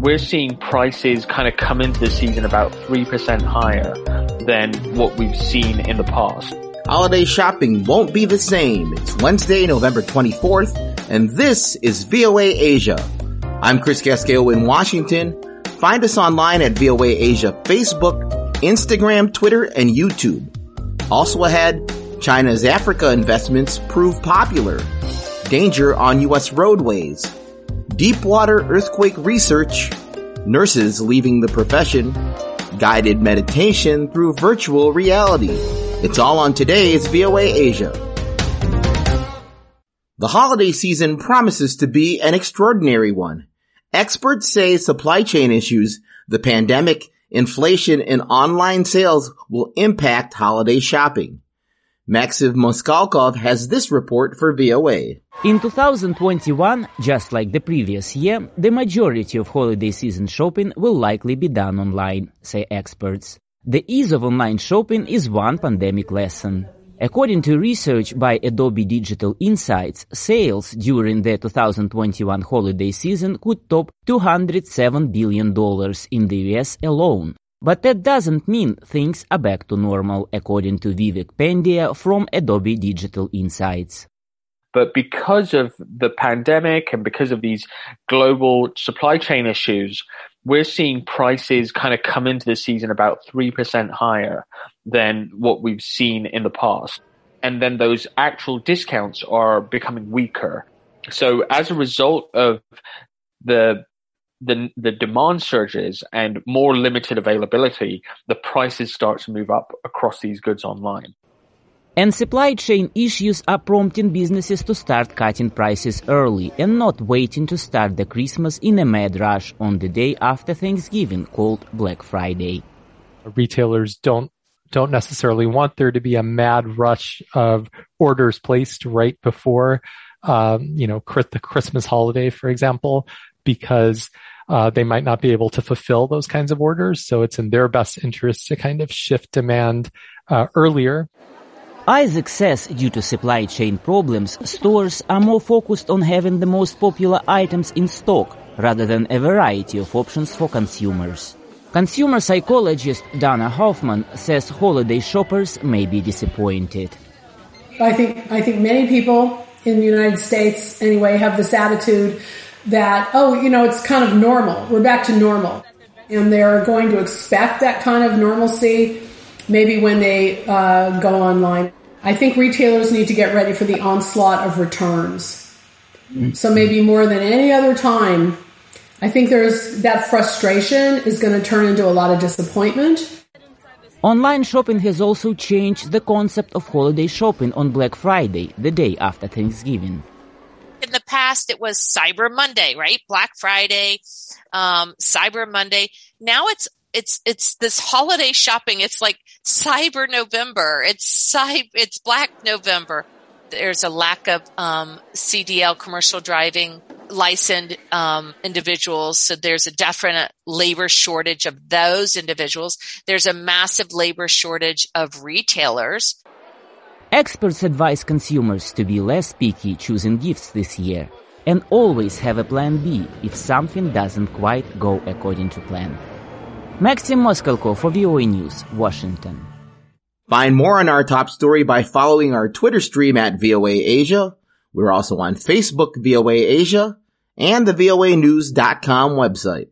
we're seeing prices kind of come into the season about 3% higher than what we've seen in the past. Holiday shopping won't be the same. It's Wednesday, November 24th, and this is VOA Asia. I'm Chris Casquejo in Washington. Find us online at VOA Asia Facebook, Instagram, Twitter, and YouTube. Also ahead, China's Africa investments prove popular. Danger on U.S. roadways. Deepwater earthquake research. Nurses leaving the profession. Guided meditation through virtual reality. It's all on today's VOA Asia. The holiday season promises to be an extraordinary one. Experts say supply chain issues, the pandemic, inflation, and online sales will impact holiday shopping. Maxim Moskalkov has this report for VOA. In 2021, just like the previous year, the majority of holiday season shopping will likely be done online, say experts. The ease of online shopping is one pandemic lesson. According to research by Adobe Digital Insights, sales during the 2021 holiday season could top $207 billion in the US alone. But that doesn't mean things are back to normal, according to Vivek Pandya from Adobe Digital Insights. But because of the pandemic and because of these global supply chain issues, we're seeing prices kind of come into the season about 3% higher than what we've seen in the past. And then those actual discounts are becoming weaker. So as a result of the demand surges and more limited availability, the prices start to move up across these goods online. And supply chain issues are prompting businesses to start cutting prices early and not waiting to start the Christmas in a mad rush on the day after Thanksgiving, called Black Friday. Retailers don't necessarily want there to be a mad rush of orders placed right before, the Christmas holiday, for example, because they might not be able to fulfill those kinds of orders. So it's in their best interest to kind of shift demand earlier. Isaac says due to supply chain problems, stores are more focused on having the most popular items in stock rather than a variety of options for consumers. Consumer psychologist Dana Hoffman says holiday shoppers may be disappointed. I think many people in the United States anyway have this attitude that, it's kind of normal. We're back to normal. And they're going to expect that kind of normalcy maybe when they go online. I think retailers need to get ready for the onslaught of returns. So maybe more than any other time, I think there's that frustration is going to turn into a lot of disappointment. Online shopping has also changed the concept of holiday shopping on Black Friday, the day after Thanksgiving. In the past, it was Cyber Monday, right? Black Friday, Cyber Monday. Now it's this holiday shopping. It's like Cyber November. It's Black November. There's a lack of CDL, commercial driving licensed individuals. So there's a definite labor shortage of those individuals. There's a massive labor shortage of retailers. Experts advise consumers to be less picky choosing gifts this year and always have a plan B if something doesn't quite go according to plan. Maxim Moskalko for VOA News, Washington. Find more on our top story by following our Twitter stream at VOA Asia. We're also on Facebook, VOA Asia, and the voanews.com website.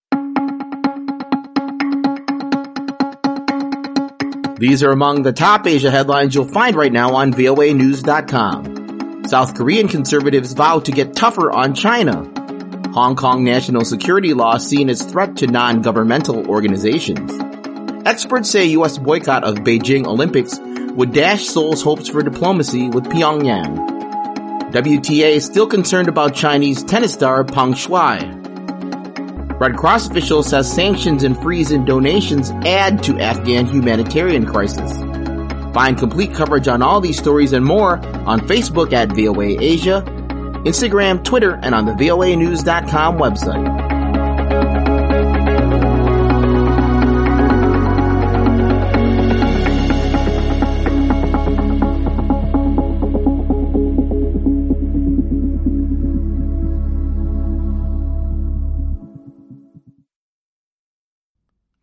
These are among the top Asia headlines you'll find right now on voanews.com. South Korean conservatives vow to get tougher on China. Hong Kong national security law seen as threat to non-governmental organizations. Experts say U.S. boycott of Beijing Olympics would dash Seoul's hopes for diplomacy with Pyongyang. WTA is still concerned about Chinese tennis star Peng Shuai. Red Cross official says sanctions and freeze in donations add to Afghan humanitarian crisis. Find complete coverage on all these stories and more on Facebook at VOA Asia, Instagram, Twitter, and on the voanews.com website.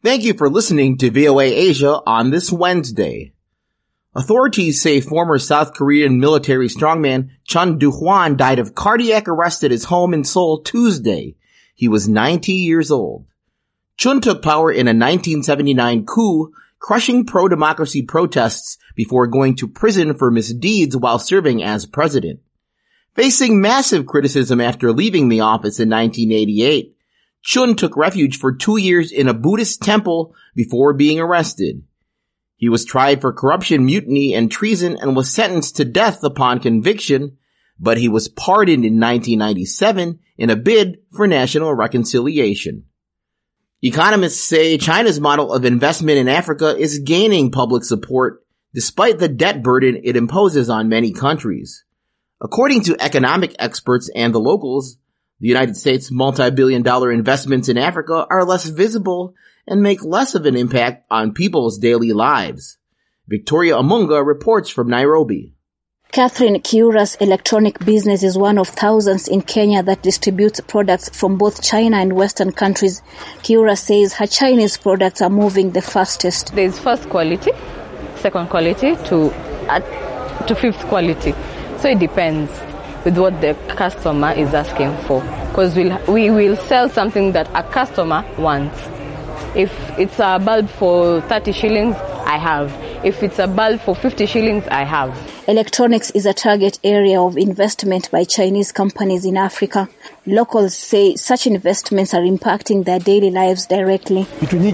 Thank you for listening to VOA Asia on this Wednesday. Authorities say former South Korean military strongman Chun Doo-hwan died of cardiac arrest at his home in Seoul Tuesday. He was 90 years old. Chun took power in a 1979 coup, crushing pro-democracy protests before going to prison for misdeeds while serving as president. Facing massive criticism after leaving the office in 1988, Chun took refuge for 2 years in a Buddhist temple before being arrested. He was tried for corruption, mutiny, and treason and was sentenced to death upon conviction, but he was pardoned in 1997 in a bid for national reconciliation. Economists say China's model of investment in Africa is gaining public support despite the debt burden it imposes on many countries. According to economic experts and the locals, the United States' multi-billion-dollar investments in Africa are less visible and make less of an impact on people's daily lives. Victoria Amunga reports from Nairobi. Catherine Kiura's electronic business is one of thousands in Kenya that distributes products from both China and Western countries. Kiura says her Chinese products are moving the fastest. There's first quality, second quality to fifth quality. So it depends with what the customer is asking for, because we will sell something that a customer wants. If it's a bulb for 30 shillings, I have. If it's a bulb for 50 shillings, I have. Electronics is a target area of investment by Chinese companies in Africa. Locals say such investments are impacting their daily lives directly.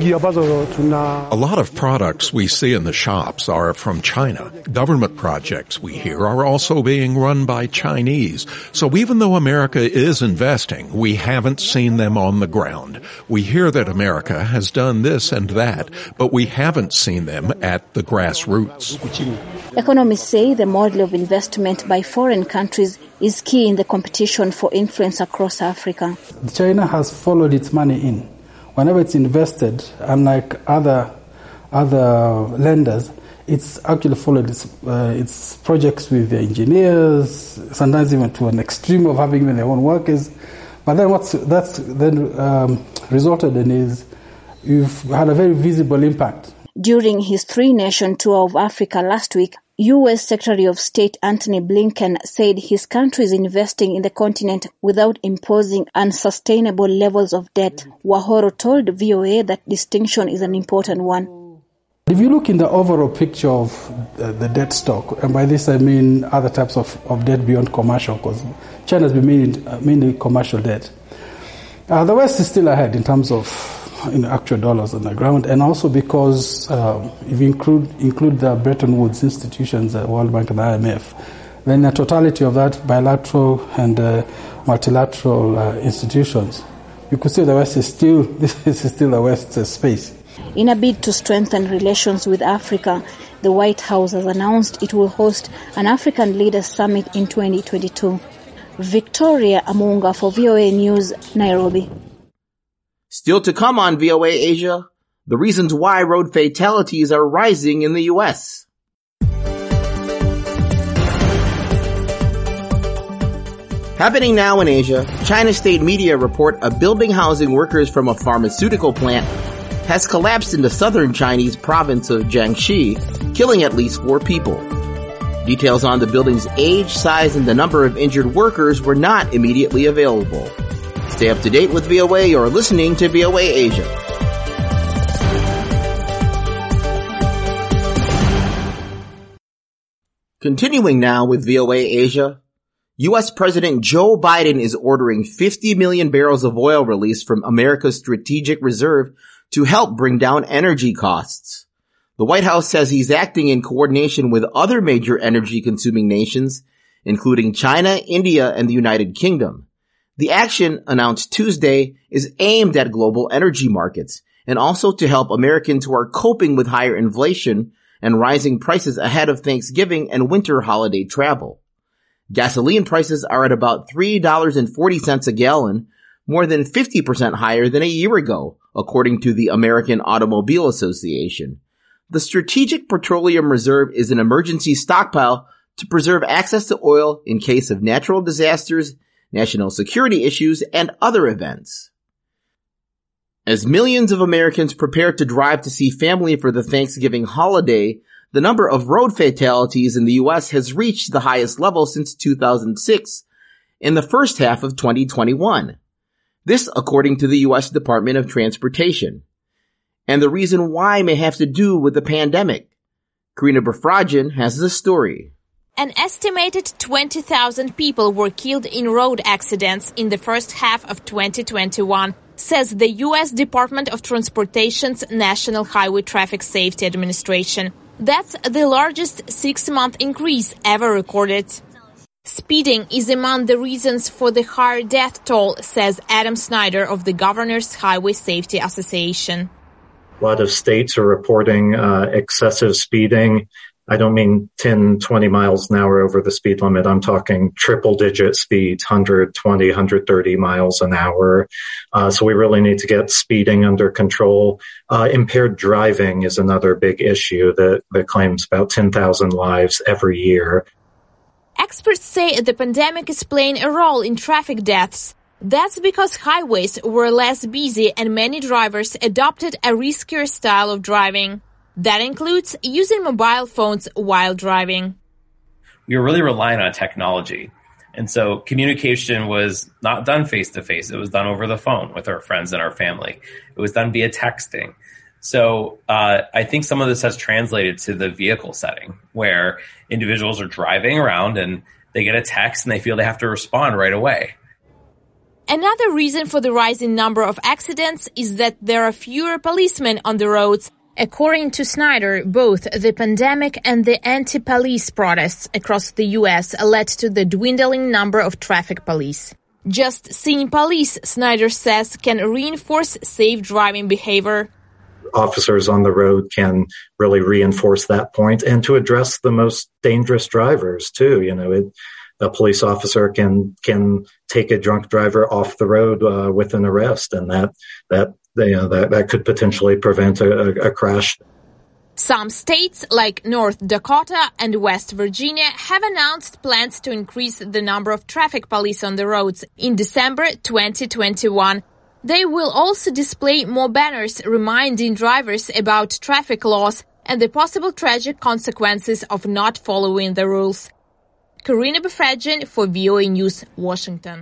A lot of products we see in the shops are from China. Government projects we hear are also being run by Chinese. So even though America is investing, we haven't seen them on the ground. We hear that America has done this and that, but we haven't seen them at the grassroots. Economists say the model of investment by foreign countries is key in the competition for influence across Africa. China has followed its money in. Whenever it's invested, unlike other lenders, it's actually followed its projects with the engineers, sometimes even to an extreme of having even their own workers. But then that's resulted in is you've had a very visible impact. During his 3-nation tour of Africa last week, U.S. Secretary of State Antony Blinken said his country is investing in the continent without imposing unsustainable levels of debt. Wahoro told VOA that distinction is an important one. If you look in the overall picture of the debt stock, and by this I mean other types of debt beyond commercial, because China's been mainly commercial debt, the West is still ahead in terms of actual dollars on the ground, and also because if you include the Bretton Woods institutions, the World Bank and the IMF, then the totality of that bilateral and multilateral institutions, you could say the West is still the West's space. In a bid to strengthen relations with Africa, the White House has announced it will host an African Leaders Summit in 2022. Victoria Amunga for VOA News, Nairobi. Still to come on VOA Asia, the reasons why road fatalities are rising in the U.S. Happening now in Asia, China state media report a building housing workers from a pharmaceutical plant has collapsed in the southern Chinese province of Jiangxi, killing at least 4 people. Details on the building's age, size, and the number of injured workers were not immediately available. Stay up to date with VOA. You're listening to VOA Asia. Continuing now with VOA Asia, U.S. President Joe Biden is ordering 50 million barrels of oil released from America's strategic reserve to help bring down energy costs. The White House says he's acting in coordination with other major energy-consuming nations, including China, India, and the United Kingdom. The action, announced Tuesday, is aimed at global energy markets and also to help Americans who are coping with higher inflation and rising prices ahead of Thanksgiving and winter holiday travel. Gasoline prices are at about $3.40 a gallon, more than 50% higher than a year ago, according to the American Automobile Association. The Strategic Petroleum Reserve is an emergency stockpile to preserve access to oil in case of natural disasters, national security issues, and other events. As millions of Americans prepare to drive to see family for the Thanksgiving holiday, the number of road fatalities in the U.S. has reached the highest level since 2006 in the first half of 2021. This according to the U.S. Department of Transportation. And the reason why may have to do with the pandemic. Karina Befrajan has the story. An estimated 20,000 people were killed in road accidents in the first half of 2021, says the U.S. Department of Transportation's National Highway Traffic Safety Administration. That's the largest 6-month increase ever recorded. Speeding is among the reasons for the higher death toll, says Adam Snyder of the Governor's Highway Safety Association. A lot of states are reporting excessive speeding. I don't mean 10, 20 miles an hour over the speed limit. I'm talking triple-digit speeds, 120, 130 miles an hour. So we really need to get speeding under control. Impaired driving is another big issue that claims about 10,000 lives every year. Experts say the pandemic is playing a role in traffic deaths. That's because highways were less busy and many drivers adopted a riskier style of driving. That includes using mobile phones while driving. We were really relying on technology. And so communication was not done face-to-face. It was done over the phone with our friends and our family. It was done via texting. So I think some of this has translated to the vehicle setting where individuals are driving around and they get a text and they feel they have to respond right away. Another reason for the rising number of accidents is that there are fewer policemen on the roads. According to Snyder, both the pandemic and the anti-police protests across the U.S. led to the dwindling number of traffic police. Just seeing police, Snyder says, can reinforce safe driving behavior. Officers on the road can really reinforce that point and to address the most dangerous drivers too. You know, a police officer can take a drunk driver off the road with an arrest, and that could potentially prevent a crash. Some states like North Dakota and West Virginia have announced plans to increase the number of traffic police on the roads in December 2021. They will also display more banners reminding drivers about traffic laws and the possible tragic consequences of not following the rules. Karina Befrajan for VOA News, Washington.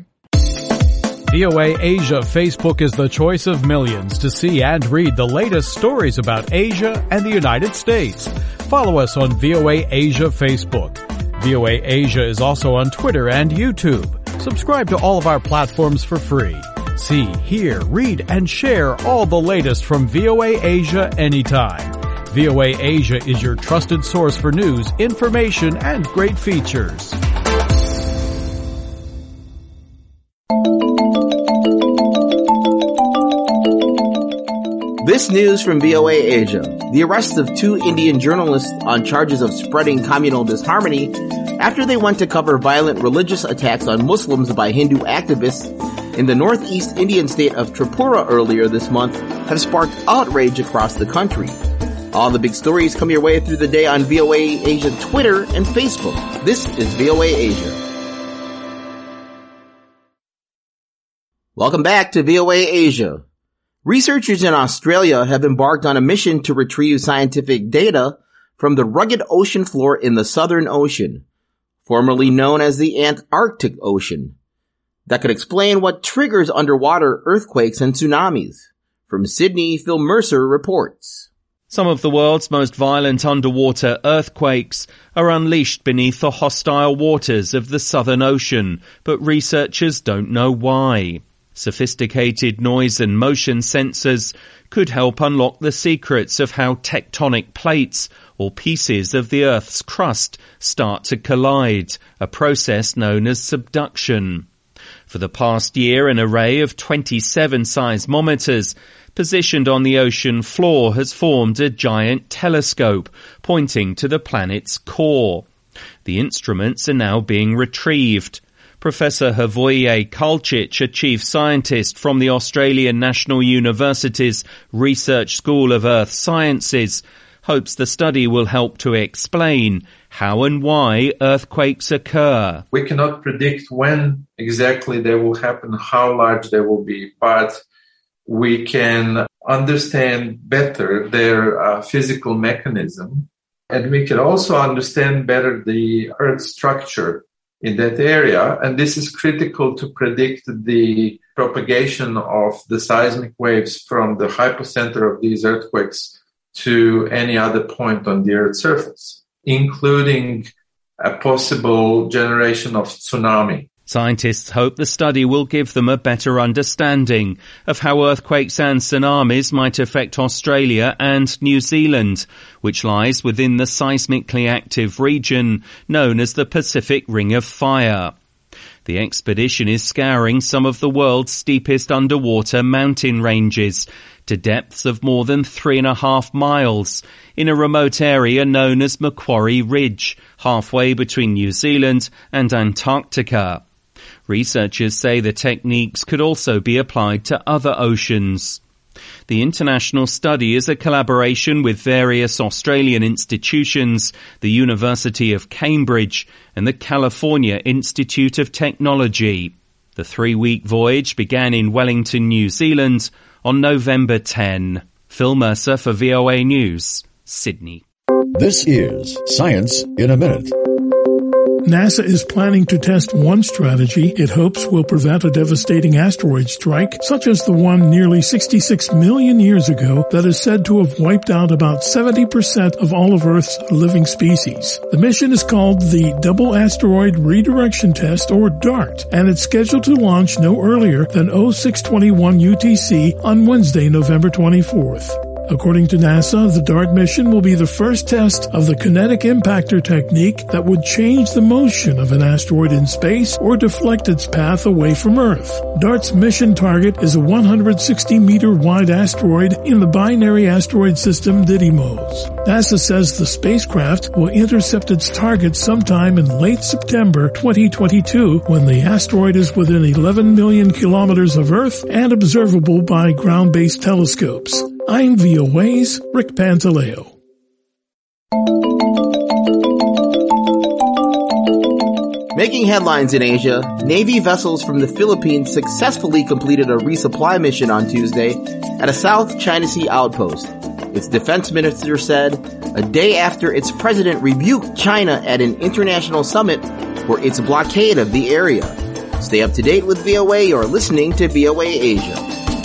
VOA Asia Facebook is the choice of millions to see and read the latest stories about Asia and the United States. Follow us on VOA Asia Facebook. VOA Asia is also on Twitter and YouTube. Subscribe to all of our platforms for free. See, hear, read, and share all the latest from VOA Asia anytime. VOA Asia is your trusted source for news, information, and great features. This news from VOA Asia. The arrest of 2 Indian journalists on charges of spreading communal disharmony after they went to cover violent religious attacks on Muslims by Hindu activists in the northeast Indian state of Tripura earlier this month have sparked outrage across the country. All the big stories come your way through the day on VOA Asia Twitter and Facebook. This is VOA Asia. Welcome back to VOA Asia. Researchers in Australia have embarked on a mission to retrieve scientific data from the rugged ocean floor in the Southern Ocean, formerly known as the Antarctic Ocean, that could explain what triggers underwater earthquakes and tsunamis. From Sydney, Phil Mercer reports. Some of the world's most violent underwater earthquakes are unleashed beneath the hostile waters of the Southern Ocean, but researchers don't know why. Sophisticated noise and motion sensors could help unlock the secrets of how tectonic plates or pieces of the Earth's crust start to collide, a process known as subduction. For the past year, an array of 27 seismometers positioned on the ocean floor has formed a giant telescope pointing to the planet's core. The instruments are now being retrieved. Professor Hrvoje Kalčić, a chief scientist from the Australian National University's Research School of Earth Sciences, hopes the study will help to explain how and why earthquakes occur. We cannot predict when exactly they will happen, how large they will be, but we can understand better their physical mechanism, and we can also understand better the Earth structure in that area. And this is critical to predict the propagation of the seismic waves from the hypocenter of these earthquakes to any other point on the Earth's surface, including a possible generation of tsunami. Scientists hope the study will give them a better understanding of how earthquakes and tsunamis might affect Australia and New Zealand, which lies within the seismically active region known as the Pacific Ring of Fire. The expedition is scouring some of the world's steepest underwater mountain ranges to depths of more than 3.5 miles in a remote area known as Macquarie Ridge, halfway between New Zealand and Antarctica. Researchers say the techniques could also be applied to other oceans. The international study is a collaboration with various Australian institutions, the University of Cambridge and the California Institute of Technology. The 3-week voyage began in Wellington, New Zealand on November 10. Phil Mercer for VOA News, Sydney. This is Science in a Minute. NASA is planning to test one strategy it hopes will prevent a devastating asteroid strike, such as the one nearly 66 million years ago that is said to have wiped out about 70% of all of Earth's living species. The mission is called the Double Asteroid Redirection Test, or DART, and it's scheduled to launch no earlier than 0621 UTC on Wednesday, November 24th. According to NASA, the DART mission will be the first test of the kinetic impactor technique that would change the motion of an asteroid in space or deflect its path away from Earth. DART's mission target is a 160-meter wide asteroid in the binary asteroid system Didymos. NASA says the spacecraft will intercept its target sometime in late September 2022 when the asteroid is within 11 million kilometers of Earth and observable by ground-based telescopes. I'm VOA's Rick Pantaleo. Making headlines in Asia, Navy vessels from the Philippines successfully completed a resupply mission on Tuesday at a South China Sea outpost. Its defense minister said, a day after its president rebuked China at an international summit for its blockade of the area. Stay up to date with VOA. You're listening to VOA Asia.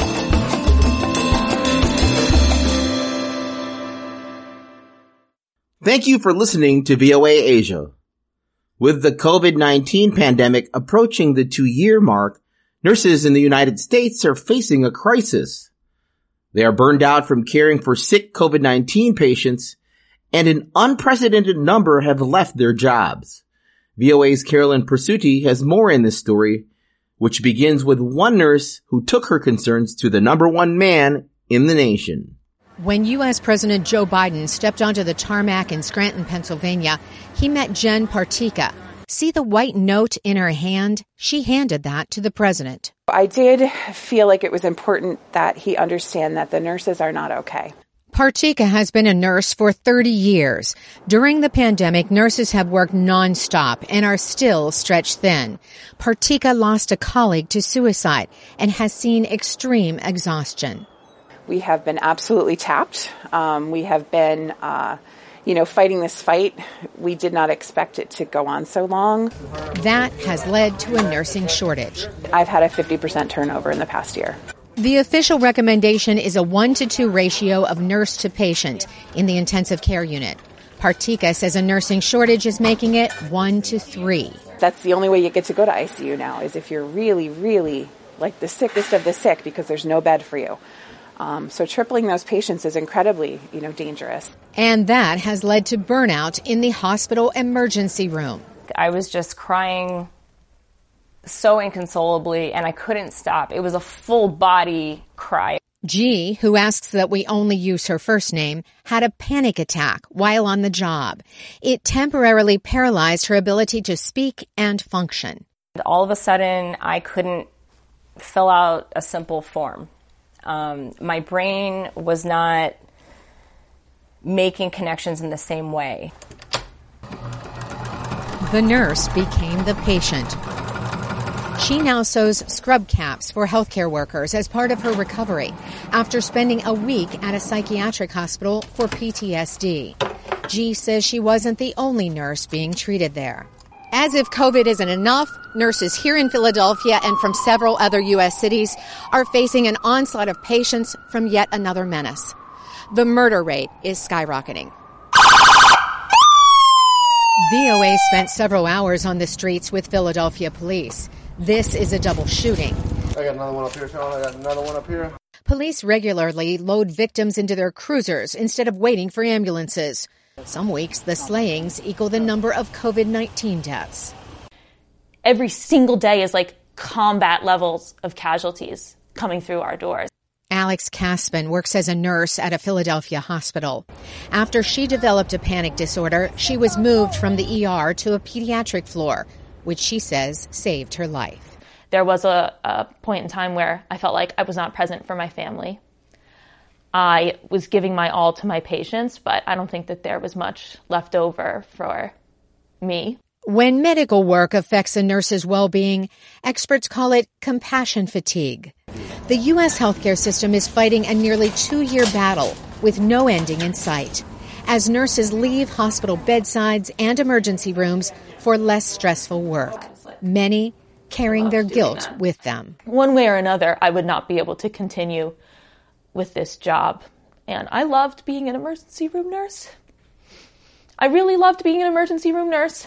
Thank you for listening to VOA Asia. With the COVID-19 pandemic approaching the 2-year mark, nurses in the United States are facing a crisis. They are burned out from caring for sick COVID-19 patients, and an unprecedented number have left their jobs. VOA's Carolyn Persutti has more in this story, which begins with one nurse who took her concerns to the number one man in the nation. When U.S. President Joe Biden stepped onto the tarmac in Scranton, Pennsylvania, he met Jen Partika. See the white note in her hand? She handed that to the president. I did feel like it was important that he understand that the nurses are not okay. Partika has been a nurse for 30 years. During the pandemic, nurses have worked nonstop and are still stretched thin. Partika lost a colleague to suicide and has seen extreme exhaustion. We have been absolutely tapped. We have been, fighting this fight. We did not expect it to go on so long. That has led to a nursing shortage. I've had a 50% turnover in the past year. The official recommendation is a 1-to-2 ratio of nurse to patient in the intensive care unit. Partika says a nursing shortage is making it 1-to-3. That's the only way you get to go to ICU now, is if you're really, really like the sickest of the sick, because there's no bed for you. So tripling those patients is incredibly, dangerous. And that has led to burnout in the hospital emergency room. I was just crying so inconsolably, and I couldn't stop. It was a full body cry. G, who asks that we only use her first name, had a panic attack while on the job. It temporarily paralyzed her ability to speak and function. All of a sudden, I couldn't fill out a simple form. My brain was not making connections in the same way. The nurse became the patient. She now sews scrub caps for healthcare workers as part of her recovery after spending a week at a psychiatric hospital for PTSD. G says she wasn't the only nurse being treated there. As if COVID isn't enough, nurses here in Philadelphia and from several other U.S. cities are facing an onslaught of patients from yet another menace. The murder rate is skyrocketing. VOA spent several hours on the streets with Philadelphia police. This is a double shooting. I got another one up here, Sean. I got another one up here. Police regularly load victims into their cruisers instead of waiting for ambulances. Some weeks, the slayings equal the number of COVID-19 deaths. Every single day is like combat levels of casualties coming through our doors. Alex Caspin works as a nurse at a Philadelphia hospital. After she developed a panic disorder, she was moved from the ER to a pediatric floor, which she says saved her life. There was a point in time where I felt like I was not present for my family. I was giving my all to my patients, but I don't think that there was much left over for me. When medical work affects a nurse's well-being, experts call it compassion fatigue. The U.S. healthcare system is fighting a nearly 2-year battle with no ending in sight, as nurses leave hospital bedsides and emergency rooms for less stressful work, many carrying their guilt with them. One way or another, I would not be able to continue with this job. And I loved being an emergency room nurse. I really loved being an emergency room nurse.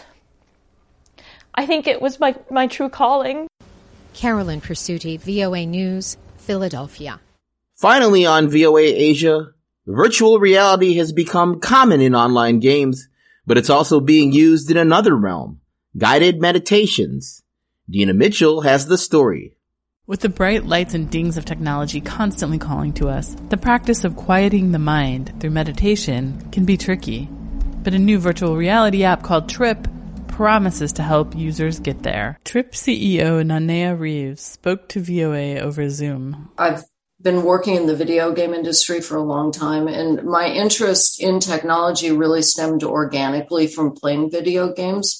I think it was my true calling. Carolyn Persutti, VOA News, Philadelphia. Finally on VOA Asia, virtual reality has become common in online games, but it's also being used in another realm, guided meditations. Dina Mitchell has the story. With the bright lights and dings of technology constantly calling to us, the practice of quieting the mind through meditation can be tricky. But a new virtual reality app called Trip promises to help users get there. Trip CEO Nanea Reeves spoke to VOA over Zoom. I've been working in the video game industry for a long time, and my interest in technology really stemmed organically from playing video games.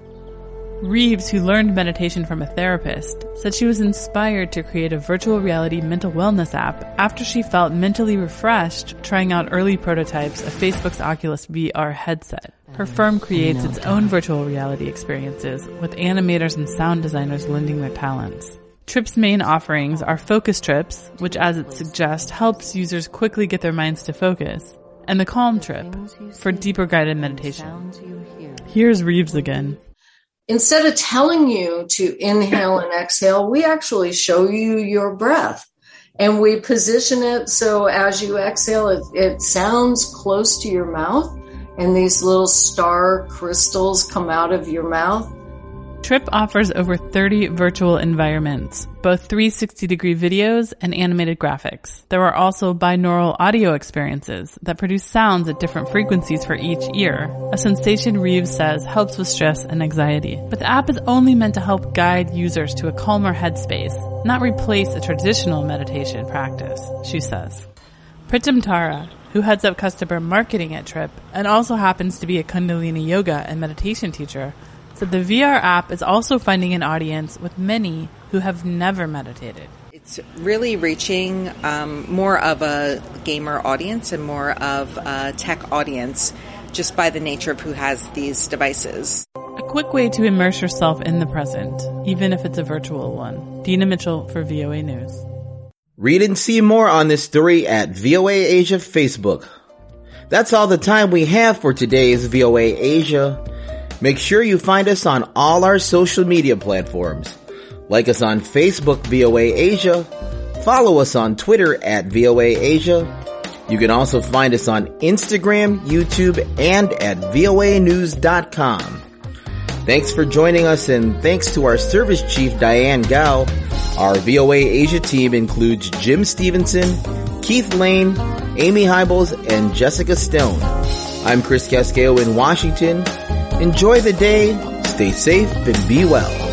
Reeves, who learned meditation from a therapist, said she was inspired to create a virtual reality mental wellness app after she felt mentally refreshed trying out early prototypes of Facebook's Oculus VR headset. Her firm creates its own virtual reality experiences, with animators and sound designers lending their talents. Trip's main offerings are Focus Trips, which as it suggests helps users quickly get their minds to focus, and the Calm Trip, for deeper guided meditation. Here's Reeves again. Instead of telling you to inhale and exhale, we actually show you your breath. And we position it so as you exhale, it sounds close to your mouth, and these little star crystals come out of your mouth. Trip offers over 30 virtual environments, both 360-degree videos and animated graphics. There are also binaural audio experiences that produce sounds at different frequencies for each ear, a sensation Reeves says helps with stress and anxiety. But the app is only meant to help guide users to a calmer headspace, not replace a traditional meditation practice, she says. Pritam Tara, who heads up customer marketing at Trip and also happens to be a Kundalini yoga and meditation teacher, said the VR app is also finding an audience with many who have never meditated. It's really reaching more of a gamer audience and more of a tech audience just by the nature of who has these devices. A quick way to immerse yourself in the present, even if it's a virtual one. Dina Mitchell for VOA News. Read and see more on this story at VOA Asia Facebook. That's all the time we have for today's VOA Asia. Make sure you find us on all our social media platforms. Like us on Facebook, VOA Asia. Follow us on Twitter at VOA Asia. You can also find us on Instagram, YouTube, and at voanews.com. Thanks for joining us, and thanks to our service chief, Diane Gao. Our VOA Asia team includes Jim Stevenson, Keith Lane, Amy Hybels, and Jessica Stone. I'm Chris Casqueo in Washington. Enjoy the day, stay safe, and be well.